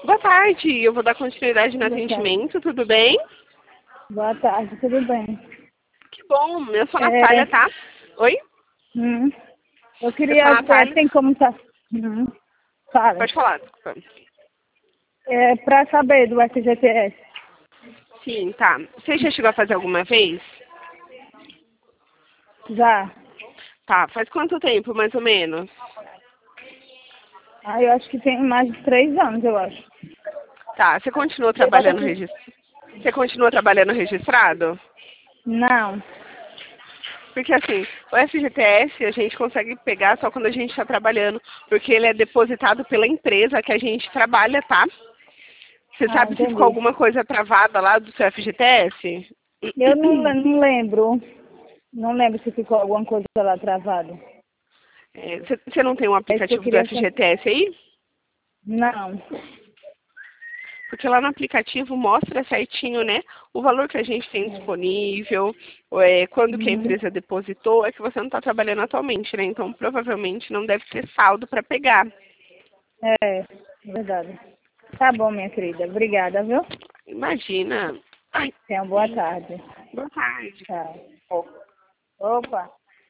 Boa tarde, eu vou dar continuidade no Boa tarde. atendimento, tudo bem? Boa tarde, tudo bem? Que bom, eu sou a É, Natália, tá? Oi? hum, eu Eu sou a queria ver, Natália. tem como tá. Fala. Pode falar, desculpa. É, para saber do FGTS. Sim, tá. Você já chegou a fazer alguma vez? Já. Tá, faz quanto tempo, mais ou menos? Eu acho que tem mais de 3 anos, eu acho. Tá, você continua Eu tava trabalhando aqui. Você continua trabalhando registrado? Não. Porque assim, o FGTS a gente consegue pegar só quando a gente está trabalhando, porque ele é depositado pela empresa que a gente trabalha, tá? Você sabe se ficou Entendi. alguma coisa travada lá do seu FGTS? Eu não lembro. Não lembro se ficou alguma coisa lá travada. Você não tem um É isso que eu aplicativo do queria saber. FGTS aí? Não. Porque lá no aplicativo mostra certinho, né, o valor que a gente tem disponível, quando que a Uhum. empresa depositou, é que você não está trabalhando atualmente, né? Então provavelmente não deve ter saldo para pegar. É, verdade. Tá bom, minha querida. Obrigada, viu? Imagina. Ai, Tenha uma boa tarde. boa tarde. Tchau. Opa.